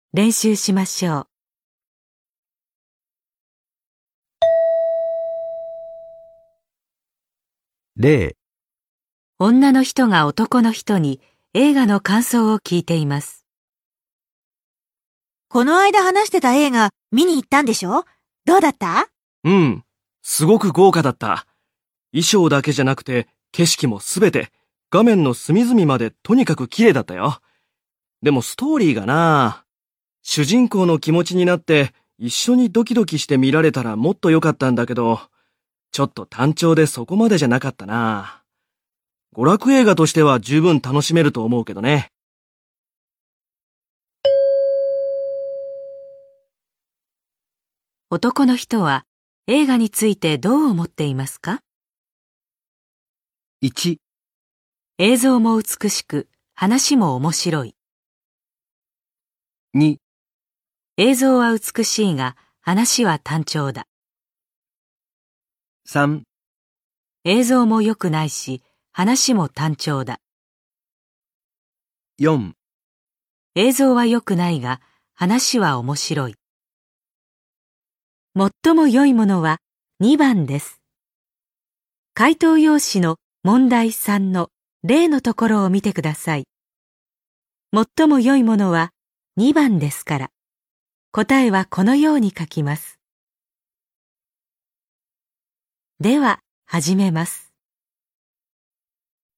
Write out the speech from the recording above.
練習しましょう。 例、 女の人が男の人に映画の感想を聞いています。 この間話してた映画見に行ったんでしょ？どうだった？ うん、すごく豪華だった。衣装だけじゃなくて景色もすべて画面の隅々までとにかく綺麗だったよ。でもストーリーがな、主人公の気持ちになって一緒にドキドキして見られたらもっと良かったんだけど、ちょっと単調でそこまでじゃなかったな。娯楽映画としては十分楽しめると思うけどね。 男の人は映画についてどう思っていますか？ 1、 映像も美しく、話も面白い。 2、 映像は美しいが、話は単調だ。 3、 映像も良くないし、話も単調だ。 4、 映像は良くないが、話は面白い。最も良いものは2番です。回答用紙の問題3の例のところを見てください。最も良いものは2番ですから、答えはこのように書きます。では、始めます。